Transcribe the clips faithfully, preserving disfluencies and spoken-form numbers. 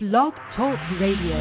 Blog Talk Radio.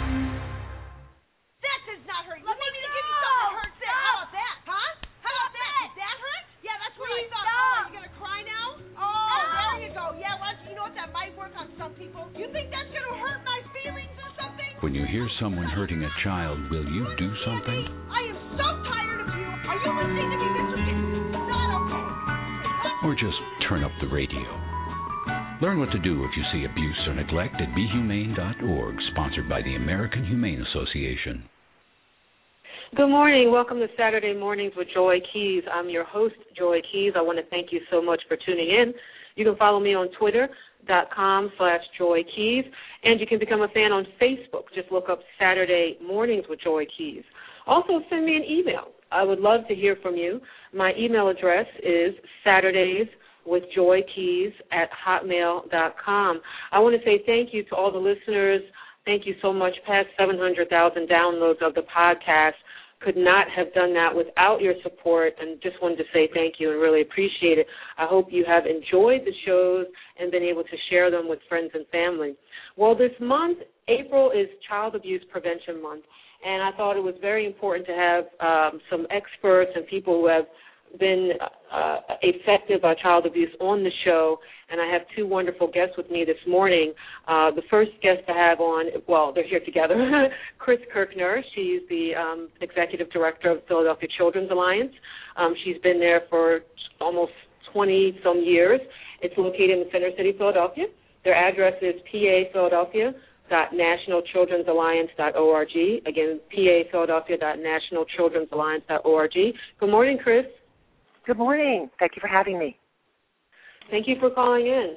That does not hurt. You want me to give you something that hurts there? How about that? Huh? How about that? Does that hurt? Yeah, that's what I thought. Oh, are you going to cry now? Oh, there you go. Yeah, well, you know what? That might work on some people. You think that's going to hurt my feelings or something? When you hear someone hurting a child, will you do something? I am so tired of you. Are you listening to me? This is not okay. Or just turn up the radio. Learn what to do if you see abuse or neglect at be humane dot org, sponsored by the American Humane Association. Good morning. Welcome to Saturday Mornings with Joy Keys. I'm your host, Joy Keys. I want to thank you so much for tuning in. You can follow me on Twitter dot com slash Joy Keys, and you can become a fan on Facebook. Just look up Saturday Mornings with Joy Keys. Also, send me an email. I would love to hear from you. My email address is Saturdays with Joy Keys at hotmail dot com. I want to say thank you to all the listeners. Thank you so much. Past seven hundred thousand downloads of the podcast. Could not have done that without your support, and just wanted to say thank you and really appreciate it. I hope you have enjoyed the shows and been able to share them with friends and family. Well, this month, April, is Child Abuse Prevention Month, and I thought it was very important to have um, some experts and people who have been uh, affected by child abuse on the show, and I have two wonderful guests with me this morning. Uh, the first guest to have on, well, they're here together, Chris Kirkner. She's the um, Executive Director of Philadelphia Children's Alliance. Um, she's been there for almost twenty-some years. It's located in the Center City, Philadelphia. Their address is P A Philadelphia dot national children's alliance dot org. Again, P A Philadelphia dot national children's alliance dot org. Good morning, Chris. Good morning. Thank you for having me. Thank you for calling in.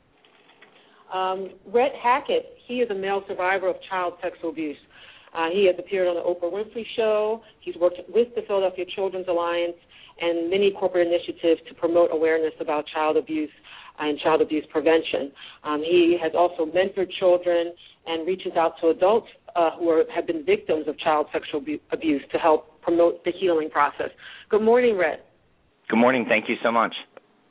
Um, Rhett Hackett, he is a male survivor of child sexual abuse. Uh, he has appeared on the Oprah Winfrey Show. He's worked with the Philadelphia Children's Alliance and many corporate initiatives to promote awareness about child abuse and child abuse prevention. Um, he has also mentored children and reaches out to adults uh, who are, have been victims of child sexual abuse to help promote the healing process. Good morning, Rhett. Good morning. Thank you so much.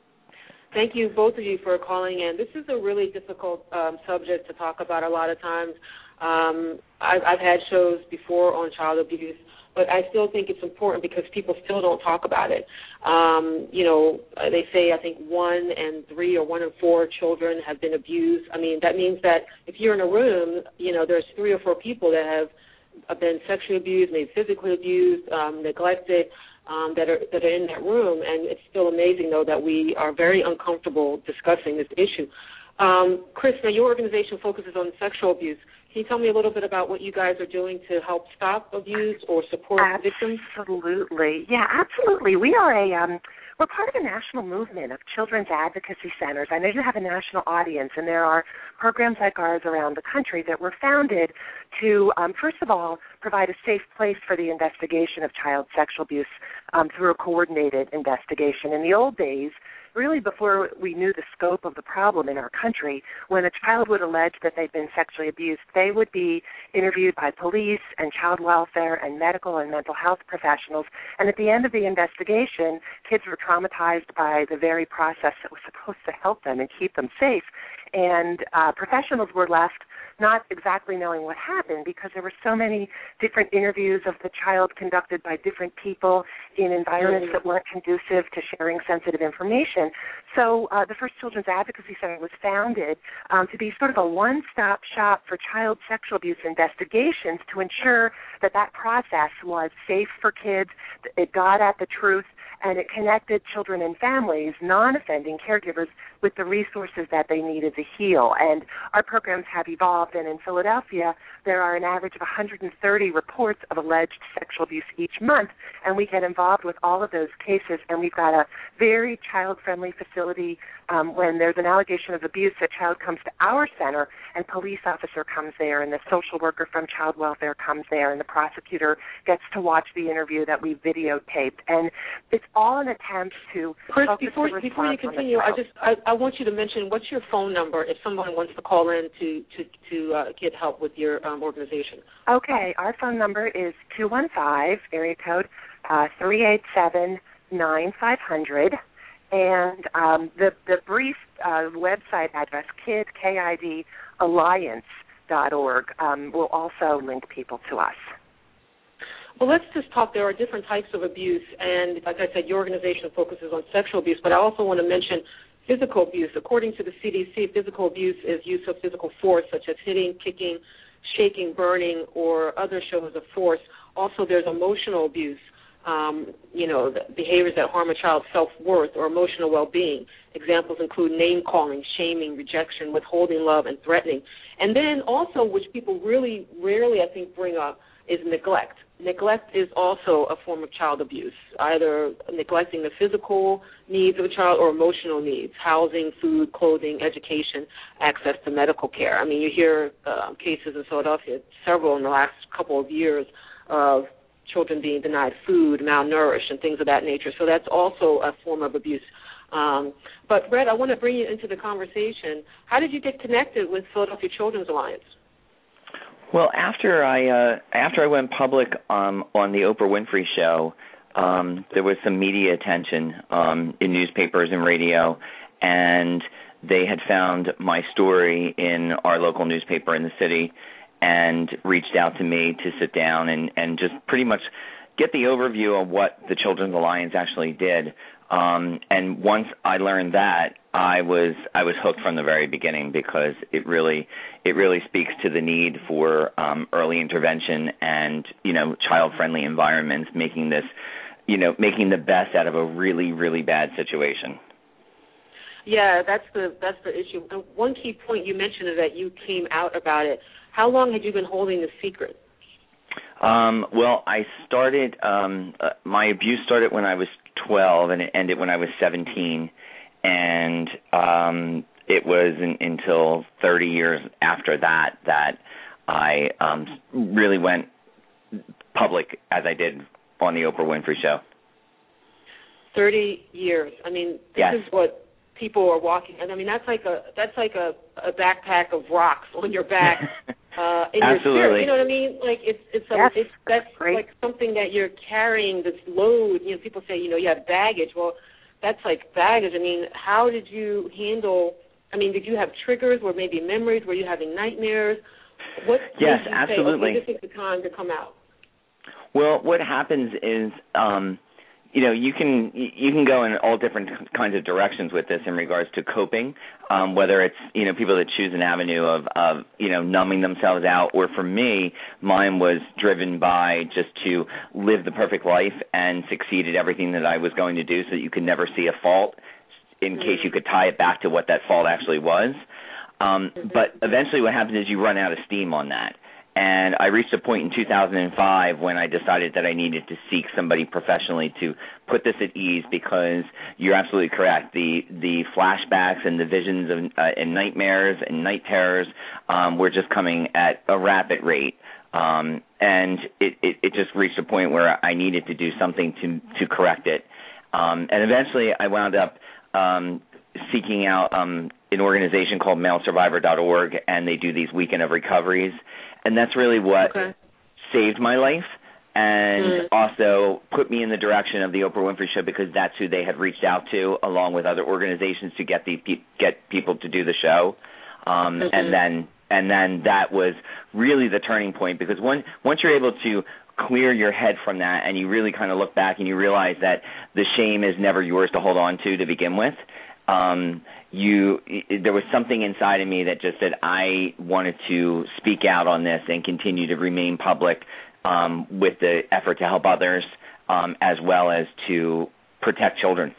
Thank you, both of you, for calling in. This is a really difficult um, subject to talk about a lot of times. Um, I've, I've had shows before on child abuse, but I still think it's important because people still don't talk about it. Um, you know, they say I think one and three or one and four children have been abused. I mean, that means that if you're in a room, you know, there's three or four people that have been sexually abused, maybe physically abused, um, neglected, Um, that are that are in that room, and it's still amazing, though, that we are very uncomfortable discussing this issue. Um, Chris, now your organization focuses on sexual abuse. Can you tell me a little bit about what you guys are doing to help stop abuse or support absolutely. victims? Absolutely, yeah, absolutely. We are a um, we're part of a national movement of children's advocacy centers. I know you have a national audience, and there are programs like ours around the country that were founded to, um, first of all, provide a safe place for the investigation of child sexual abuse um, through a coordinated investigation. In the old days, really before we knew the scope of the problem in our country, when a child would allege that they'd been sexually abused, they would be interviewed by police and child welfare and medical and mental health professionals. And at the end of the investigation, kids were traumatized by the very process that was supposed to help them and keep them safe. And uh, professionals were left not exactly knowing what happened because there were so many different interviews of the child conducted by different people in environments that weren't conducive to sharing sensitive information. So uh, the First Children's Advocacy Center was founded um, to be sort of a one-stop shop for child sexual abuse investigations to ensure that that process was safe for kids, it got at the truth, and it connected children and families, non-offending caregivers, with the resources that they needed to heal. And our programs have evolved, and in Philadelphia, there are an average of one hundred thirty reports of alleged sexual abuse each month, and we get involved with all of those cases, and we've got a very child-friendly facility. Um, when there's an allegation of abuse, a child comes to our center, and police officer comes there, and the social worker from child welfare comes there, and the prosecutor gets to watch the interview that we videotaped. And it's all an attempt to Chris, before, before you continue, I just I, I want you to mention what's your phone number if someone wants to call in to to, to uh, get help with your um, organization. Okay, our phone number is two one five, area code uh, three eight seven, nine five zero zero. And um, the, the brief uh, website address, KID, K I D Alliance dot org um, will also link people to us. Well, let's just talk. There are different types of abuse, and like I said, your organization focuses on sexual abuse, but I also want to mention physical abuse. According to the C D C, physical abuse is use of physical force, such as hitting, kicking, shaking, burning, or other shows of force. Also, there's emotional abuse, um, you know, the behaviors that harm a child's self-worth or emotional well-being. Examples include name-calling, shaming, rejection, withholding love, and threatening. And then also, which people really rarely, I think, bring up, is neglect. Neglect is also a form of child abuse, either neglecting the physical needs of a child or emotional needs, housing, food, clothing, education, access to medical care. I mean, you hear uh, cases in Philadelphia, several in the last couple of years, of children being denied food, malnourished, and things of that nature. So that's also a form of abuse. Um, but, Brett, I want to bring you into the conversation. How did you get connected with Philadelphia Children's Alliance? Well, after I uh, after I went public um, on the Oprah Winfrey Show, um, there was some media attention um, in newspapers and radio, and they had found my story in our local newspaper in the city and reached out to me to sit down and, and just pretty much get the overview of what the Children's Alliance actually did. Um, and once I learned that, I was I was hooked from the very beginning, because it really it really speaks to the need for um, early intervention and, you know, child-friendly environments, making this, you know, making the best out of a really, really bad situation. Yeah, that's the that's the issue. And one key point you mentioned is that you came out about it. How long had you been holding the secret? Um, well, I started um, uh, my abuse started when I was twelve, and it ended when I was seventeen. And um, it was in, until thirty years after that that I um, really went public, as I did on the Oprah Winfrey Show. Thirty years. I mean, this yes. is what people are walking. And I mean, that's like a that's like a, a backpack of rocks on your back. Uh, in Absolutely. Your spirit, you know what I mean? Like it's it's, a, yes, it's that's great. like something that you're carrying, this load. You know, people say, you know, you have baggage. Well, that's like baggage. I mean, how did you handle? I mean, did you have triggers, or maybe memories? Were you having nightmares? What yes, made you absolutely. say, okay, this is the time to come out? Well, what happens is, um, you know, you can you can go in all different kinds of directions with this in regards to coping, um, whether it's, you know, people that choose an avenue of, of, you know, numbing themselves out, or for me, mine was driven by just to live the perfect life and succeed at everything that I was going to do, so that you could never see a fault, in case you could tie it back to what that fault actually was. Um, but eventually what happens is you run out of steam on that. And I reached a point in two thousand five when I decided that I needed to seek somebody professionally to put this at ease, because you're absolutely correct. The the flashbacks and the visions of, uh, and nightmares and night terrors um, were just coming at a rapid rate. Um, and it, it, it just reached a point where I needed to do something to, to correct it. Um, and eventually I wound up um, seeking out um, an organization called male survivor dot org, and they do these weekend of recoveries. And that's really what okay. saved my life, and mm. also put me in the direction of the Oprah Winfrey Show, because that's who they had reached out to, along with other organizations, to get the get people to do the show. Um, mm-hmm. And then and then that was really the turning point, because once once you're able to clear your head from that, and you really kind of look back and you realize that the shame is never yours to hold on to to begin with. Um, you, there was something inside of me that just said I wanted to speak out on this and continue to remain public, um, with the effort to help others, um, as well as to protect children.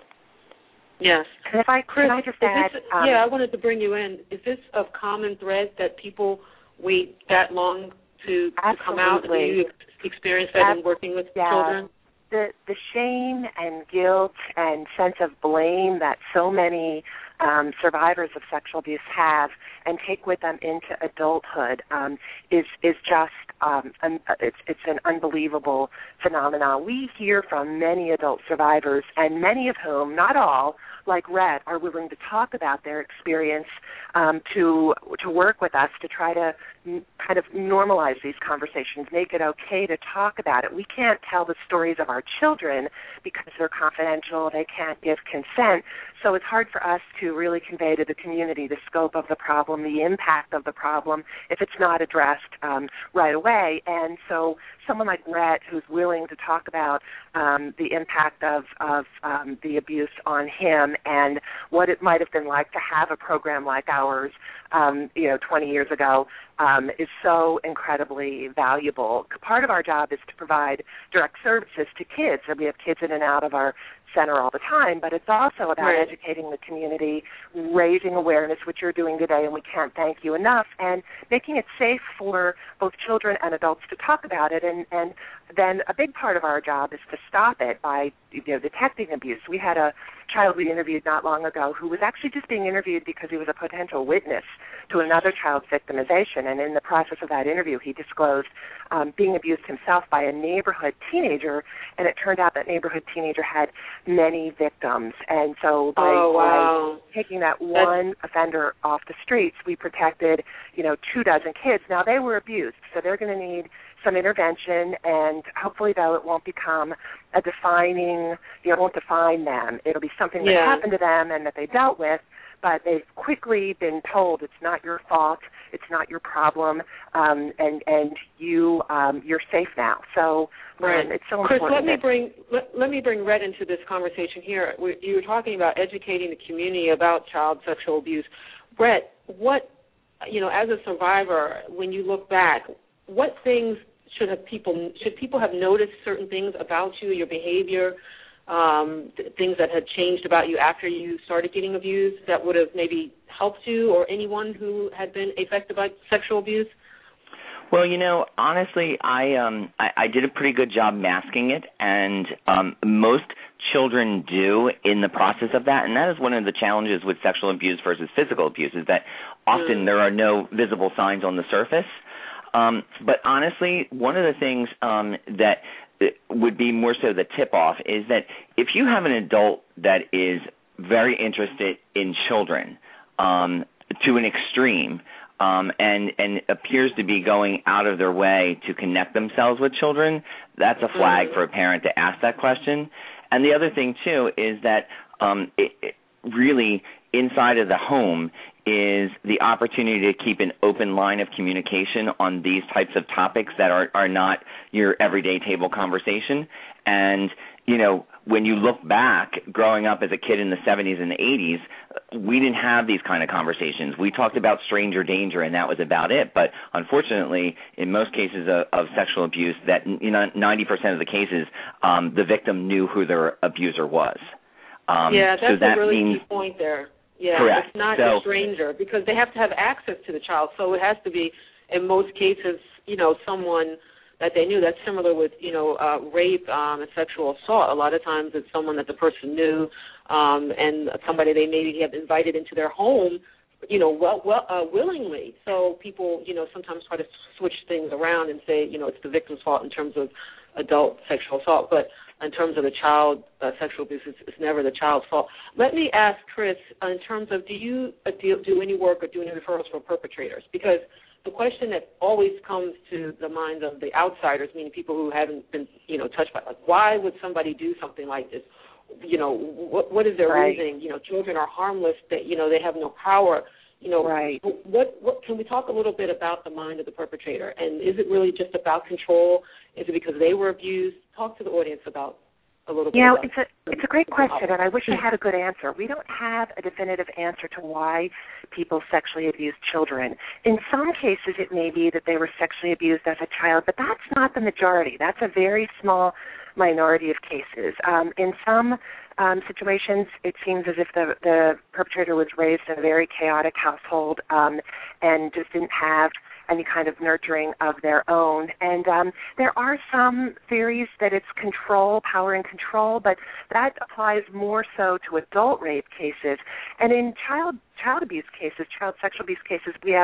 Yes. And if I Chris, can I just add, this, um, yeah, I wanted to bring you in. Is this a common thread that people wait that long to, to come out? Do you experience that Ab- in working with yeah. children? The, the shame and guilt and sense of blame that so many um, survivors of sexual abuse have and take with them into adulthood um, is is just um, an, it's it's an unbelievable phenomenon. We hear from many adult survivors, and many of whom, not all, like Rhett are willing to talk about their experience um, to to work with us to try to n- kind of normalize these conversations, make it okay to talk about it. We can't tell the stories of our children because they're confidential, they can't give consent, so it's hard for us to really convey to the community the scope of the problem, the impact of the problem, if it's not addressed um, right away. And so someone like Rhett, who's willing to talk about um, the impact of, of um, the abuse on him and what it might have been like to have a program like ours, um, you know, twenty years ago, um, is so incredibly valuable. Part of our job is to provide direct services to kids, and we have kids in and out of our center all the time, but it's also about right. educating the community, raising awareness, which you're doing today, and we can't thank you enough, and making it safe for both children and adults to talk about it. And, and then a big part of our job is to stop it by, you know, detecting abuse. We had a child we interviewed not long ago who was actually just being interviewed because he was a potential witness to another child's victimization, and in the process of that interview, he disclosed um, being abused himself by a neighborhood teenager, and it turned out that neighborhood teenager had many victims. And so by, oh, wow. by taking that one That's... offender off the streets, we protected, you know, two dozen kids. Now, they were abused, so they're going to need some intervention, and hopefully, though, it won't become a defining, you know, it won't define them. It'll be something that yeah. happened to them and that they dealt with, but they've quickly been told it's not your fault, it's not your problem, um, and and you um, you're safe now. So right. um, it's so Chris, important. let me bring let, let me bring Rhett into this conversation here. We, you were talking about educating the community about child sexual abuse. Rhett, what you know, as a survivor, when you look back, what things should have people should people have noticed certain things about you, your behavior? Um, th- things that had changed about you after you started getting abused that would have maybe helped you or anyone who had been affected by sexual abuse? Well, you know, honestly, I um I, I did a pretty good job masking it, and um, most children do in the process of that, and that is one of the challenges with sexual abuse versus physical abuse, is that often mm. there are no visible signs on the surface. Um, but honestly, one of the things um, that would be more so the tip-off is that if you have an adult that is very interested in children um, to an extreme um, and, and appears to be going out of their way to connect themselves with children, that's a flag mm-hmm. for a parent to ask that question. And the other thing, too, is that um, it, it really inside of the home is the opportunity to keep an open line of communication on these types of topics that are, are not your everyday table conversation. And, you know, when you look back, growing up as a kid in the seventies and the eighties, we didn't have these kind of conversations. We talked about stranger danger, and that was about it. But unfortunately, in most cases of, of sexual abuse, that you know, ninety percent of the cases, um, the victim knew who their abuser was. Um, yeah, that's so that a really means, key point there. Yeah, correct. It's not so, a stranger because they have to have access to the child. So it has to be, in most cases, you know, someone that they knew. That's similar with, you know, uh, rape um, and sexual assault. A lot of times it's someone that the person knew um, and somebody they maybe have invited into their home, you know, well, well uh, willingly. So people, you know, sometimes try to switch things around and say, you know, it's the victim's fault in terms of adult sexual assault. But in terms of the child uh, sexual abuse, it's, it's never the child's fault. Let me ask Chris, uh, in terms of do you uh, do, do any work or do any referrals for perpetrators? Because the question that always comes to the minds of the outsiders, meaning people who haven't been, you know, touched by it, like, why would somebody do something like this? You know, what what is their right. reasoning? You know, children are harmless. That you know, they have no power. You know, right. what what can we talk a little bit about the mind of the perpetrator? And is it really just about control? Is it because they were abused? Talk to the audience about a little bit. You know, about it's a it's a great question, and I wish I had a good answer. We don't have a definitive answer to why people sexually abuse children. In some cases, it may be that they were sexually abused as a child, but that's not the majority. That's a very small minority of cases. Um, in some um, situations, it seems as if the, the perpetrator was raised in a very chaotic household um, and just didn't have any kind of nurturing of their own. And um, there are some theories that it's control, power and control, but that applies more so to adult rape cases. And in child child abuse cases, child sexual abuse cases, we have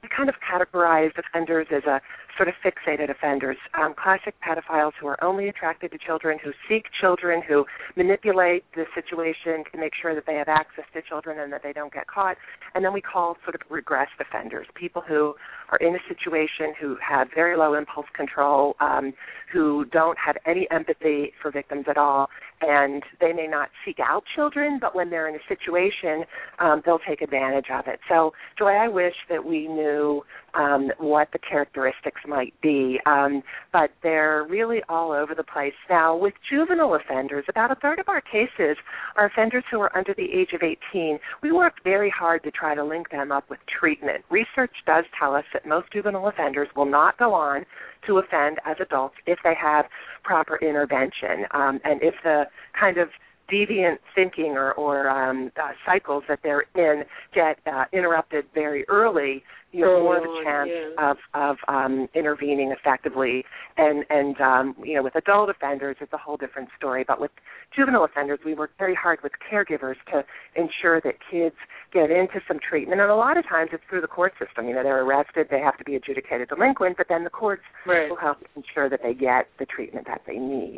we kind of categorized offenders as a sort of fixated offenders, um, classic pedophiles who are only attracted to children, who seek children, who manipulate the situation to make sure that they have access to children and that they don't get caught. And then we call sort of regressed offenders, people who are in a situation who have very low impulse control, um, who don't have any empathy for victims at all, and they may not seek out children, but when they're in a situation, um, they'll take advantage of it. So, Joy, I wish that we knew um, what the characteristics might be, um, but they're really all over the place. Now, with juvenile offenders, about a third of our cases are offenders who are under the age of eighteen. We worked very hard to try to link them up with treatment. Research does tell us that most juvenile offenders will not go on to offend as adults if they have proper intervention, um, and if the kind of deviant thinking or, or um, uh, cycles that they're in get uh, interrupted very early, you have more of a chance yeah. of, of um, intervening effectively. And, and um, you know, with adult offenders, it's a whole different story. But with juvenile offenders, we work very hard with caregivers to ensure that kids get into some treatment. And a lot of times it's through the court system. You know, they're arrested, they have to be adjudicated delinquent, but then the courts right. will help ensure that they get the treatment that they need.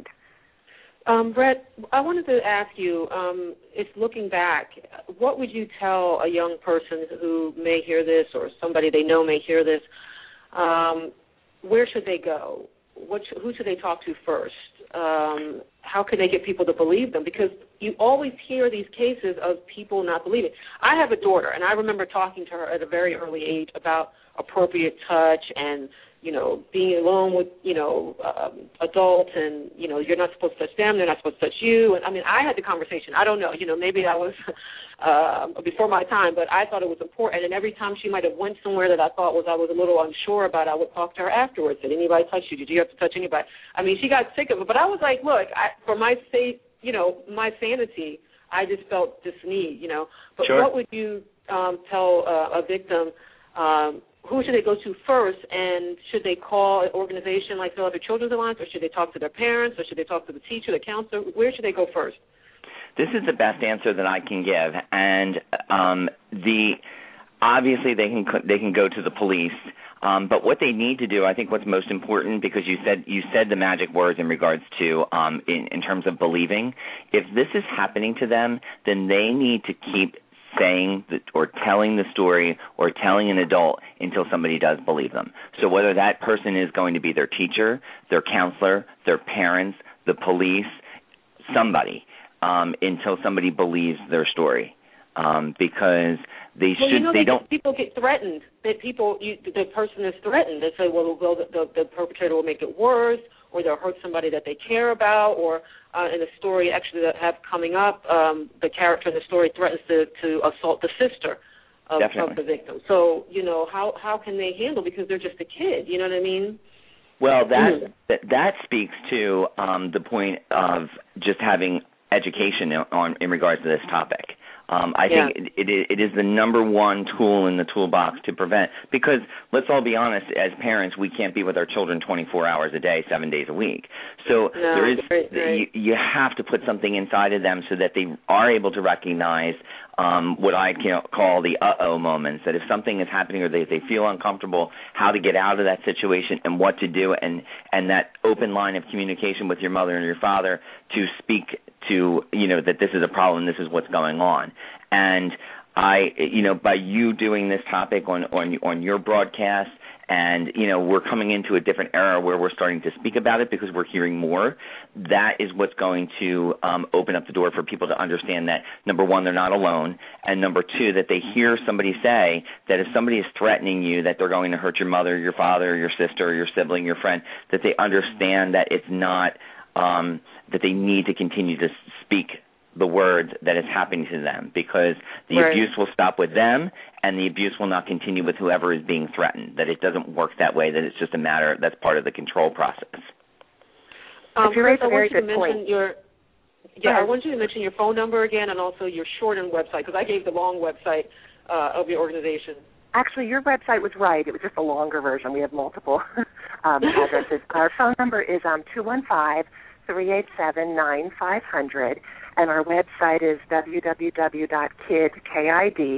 Um, Brett, I wanted to ask you, um, if looking back, what would you tell a young person who may hear this or somebody they know may hear this? Um, where should they go? What sh- who should they talk to first? Um, how can they get people to believe them? Because you always hear these cases of people not believing. I have a daughter, and I remember talking to her at a very early age about appropriate touch and, you know, being alone with, you know, um, adults and, you know, you're not supposed to touch them, they're not supposed to touch you. And, I mean, I had the conversation. I don't know, you know, maybe I was uh, before my time, but I thought it was important. And every time she might have went somewhere that I thought was I was a little unsure about, I would talk to her afterwards. Did anybody touch you? Did you have to touch anybody? I mean, she got sick of it. But I was like, look, I, for my sake, you know, my sanity, I just felt this need, you know. But sure. What would you um, tell uh, a victim, um, who should they go to first, and should they call an organization like Philadelphia Children's Alliance, or should they talk to their parents, or should they talk to the teacher, the counselor? Where should they go first? This is the best answer that I can give, and um, the obviously they can they can go to the police, um, but what they need to do, I think, what's most important, because you said you said the magic words in regards to um, in, in terms of believing. If this is happening to them, then they need to keep saying the, or telling the story or telling an adult until somebody does believe them. So whether that person is going to be their teacher, their counselor, their parents, the police, somebody, um, until somebody believes their story, um, because they well, should. You know, they, they don't. Get, people get threatened. That people, you, the person is threatened. They say, well, well the, the, the perpetrator will make it worse, or they'll hurt somebody that they care about, or uh, in the story actually that I have coming up, um, the character in the story threatens to, to assault the sister of, of the victim. So, you know, how, how can they handle, because they're just a kid, you know what I mean? Well, that mm. that, that speaks to um, the point of just having education on in regards to this topic. Um, I yeah. think it, it, it is the number one tool in the toolbox to prevent, because let's all be honest, as parents, we can't be with our children twenty-four hours a day, seven days a week. So no, there is right, right. You, you have to put something inside of them so that they are able to recognize um, what I can call the uh-oh moments, that if something is happening or they, they feel uncomfortable, how to get out of that situation and what to do, and, and that open line of communication with your mother and your father to speak to, you know, that this is a problem, this is what's going on. And I, you know, by you doing this topic on, on, on your broadcast, and, you know, we're coming into a different era where we're starting to speak about it because we're hearing more, that is what's going to um, open up the door for people to understand that, number one, they're not alone, and number two, that they hear somebody say that if somebody is threatening you, that they're going to hurt your mother, your father, your sister, your sibling, your friend, that they understand that it's not, um, that they need to continue to speak the words that is happening to them, because the right. abuse will stop with them and the abuse will not continue with whoever is being threatened, that it doesn't work that way, that it's just a matter, that's part of the control process. Um, you raise I a very want you to good mention point. your, yeah, I want you to mention your phone number again, and also your shortened website, because I gave the long website uh, of your organization. Actually, your website was right. It was just a longer version. We have multiple um, addresses. Our phone number is um, two one five, three eight seven, nine five zero zero, and our website is w w w dot kid, K I D,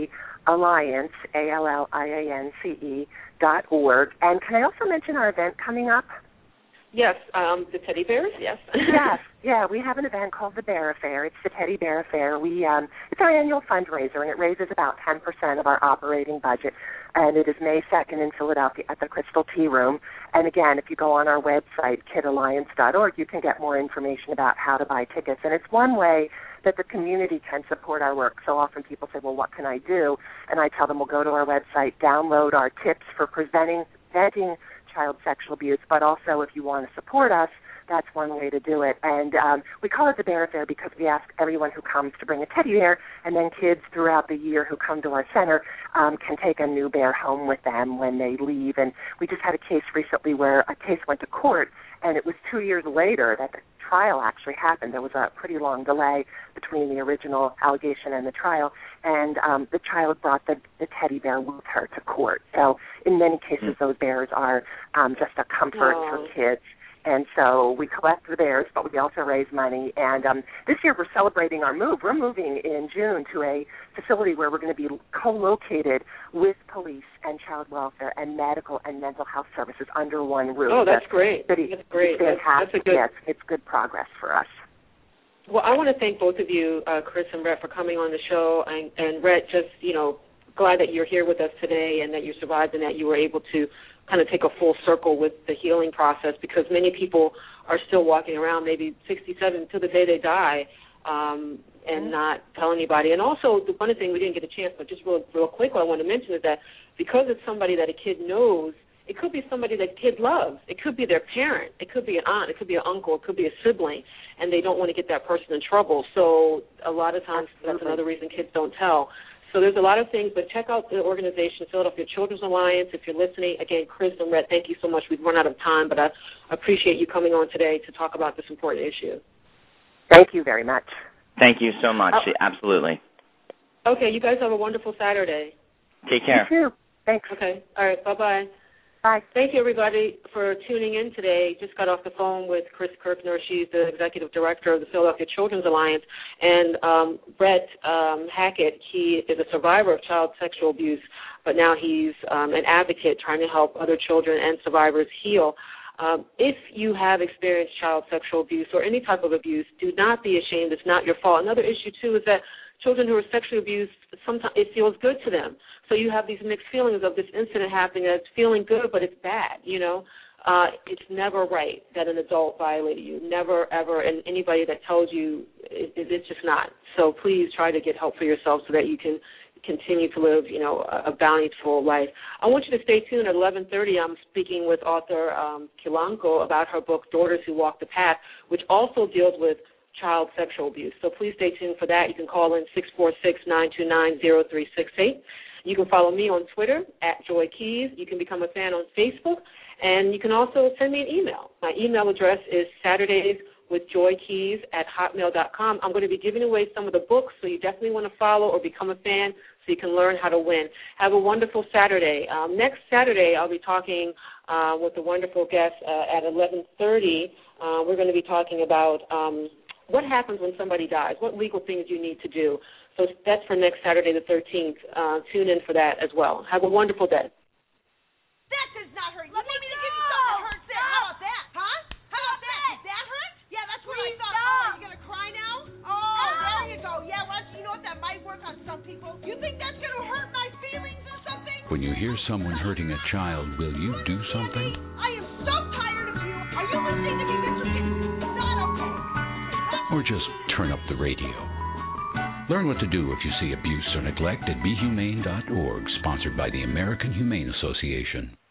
Alliance, A L L I A N C E, dot org. And can I also mention our event coming up? Yes, um, the teddy bears, yes. Yes, yeah, we have an event called the Bear Affair. It's the Teddy Bear Affair. We, um, it's our annual fundraiser, and it raises about ten percent of our operating budget. And it is May second in Philadelphia at the Crystal Tea Room. And again, if you go on our website, kid alliance dot org, you can get more information about how to buy tickets. And it's one way that the community can support our work. So often people say, well, what can I do? And I tell them, well, go to our website, download our tips for preventing, preventing child sexual abuse, but also if you want to support us, that's one way to do it. And um, we call it the Bear Affair because we ask everyone who comes to bring a teddy bear, and then kids throughout the year who come to our center um, can take a new bear home with them when they leave. And we just had a case recently where a case went to court, and it was two years later that the trial actually happened. There was a pretty long delay between the original allegation and the trial, and um, the child brought the, the teddy bear with her to court. So in many cases, those bears are um, just a comfort oh. for kids. And so we collect the bears, but we also raise money. And um, this year we're celebrating our move. We're moving in June to a facility where we're going to be co-located with police and child welfare and medical and mental health services under one roof. Oh, that's great. City. That's great. It's fantastic. That's a good... Yes, it's good progress for us. Well, I want to thank both of you, uh, Chris and Rhett, for coming on the show. And, and Rhett, just, you know, glad that you're here with us today and that you survived and that you were able to kind of take a full circle with the healing process, because many people are still walking around maybe sixty-seven to the day they die um, and mm-hmm. not tell anybody. And also, the one thing we didn't get a chance, but just real, real quick what I want to mention is that because it's somebody that a kid knows, it could be somebody that a kid loves. It could be their parent. It could be an aunt. It could be an uncle. It could be a sibling, and they don't want to get that person in trouble. So a lot of times Absolutely. That's another reason kids don't tell. So there's a lot of things, but check out the organization, Philadelphia Children's Alliance. If you're listening, again, Chris and Rhett, thank you so much. We've run out of time, but I appreciate you coming on today to talk about this important issue. Thank you very much. Thank you so much. Oh. Absolutely. Okay, you guys have a wonderful Saturday. Take care. You too. Thanks. Okay. All right. Bye-bye. Bye. Thank you, everybody, for tuning in today. Just got off the phone with Chris Kirkner. She's the executive director of the Philadelphia Children's Alliance. And um, Brett um, Hackett, he is a survivor of child sexual abuse, but now he's um, an advocate trying to help other children and survivors heal. Um, if you have experienced child sexual abuse or any type of abuse, do not be ashamed. It's not your fault. Another issue, too, is that children who are sexually abused, sometimes it feels good to them. So you have these mixed feelings of this incident happening that's feeling good, but it's bad, you know. Uh, it's never right that an adult violated you. Never, ever. And anybody that tells you, it, it, it's just not. So please try to get help for yourself so that you can continue to live, you know, a, a bountiful life. I want you to stay tuned. At eleven thirty, I'm speaking with author um, Kilanko about her book, Daughters Who Walk the Path, which also deals with child sexual abuse. So please stay tuned for that. You can call in six four six, nine two nine, zero three six eight. You can follow me on Twitter, at Joy Keys. You can become a fan on Facebook. And you can also send me an email. My email address is Saturdays with Joy Keys at hotmail dot com. I'm going to be giving away some of the books, so you definitely want to follow or become a fan so you can learn how to win. Have a wonderful Saturday. Um, next Saturday, I'll be talking uh, with a wonderful guest uh, at eleven thirty. Uh, we're going to be talking about um, what happens when somebody dies, what legal things you need to do. So that's for next Saturday the thirteenth. Uh, tune in for that as well. Have a wonderful day. That does not hurt. Let me give you something that hurts there. How about that? Huh? How about that? Does that hurt? Yeah, that's what I thought. Oh, you going to cry now? Oh, there you go. Yeah, well, you know what? That might work on some people. You think that's going to hurt my feelings or something? When you hear someone hurting a child, will you do something? I am so tired of you. Are you listening to me? This is not okay. Or just turn up the radio. Learn what to do if you see abuse or neglect at be humane dot org, sponsored by the American Humane Association.